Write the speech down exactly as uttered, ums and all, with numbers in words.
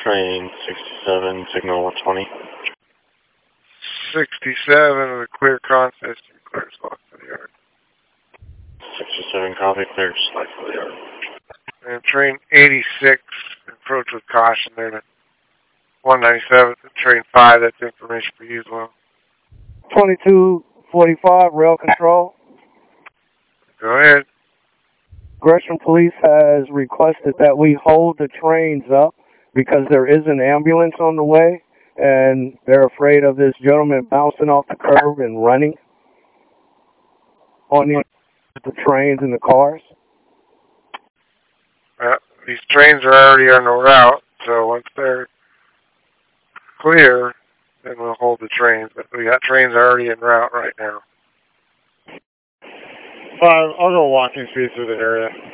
Train sixty-seven, signal one twenty. sixty-seven with a clear contest and clear slot for the yard. sixty-seven, copy, clear slide for the yard. And train eighty-six, approach with caution there to one ninety-seven, and train five, that's information for you as well. twenty-two forty-five, rail control. Go ahead. Gresham Police has requested that we hold the trains up because there is an ambulance on the way, and they're afraid of this gentleman bouncing off the curb and running on the, the trains and the cars. Uh, these trains are already on the route, so once they're clear, then we'll hold the trains. But we got trains already en route right now. Five, I'll go walking speed through the area.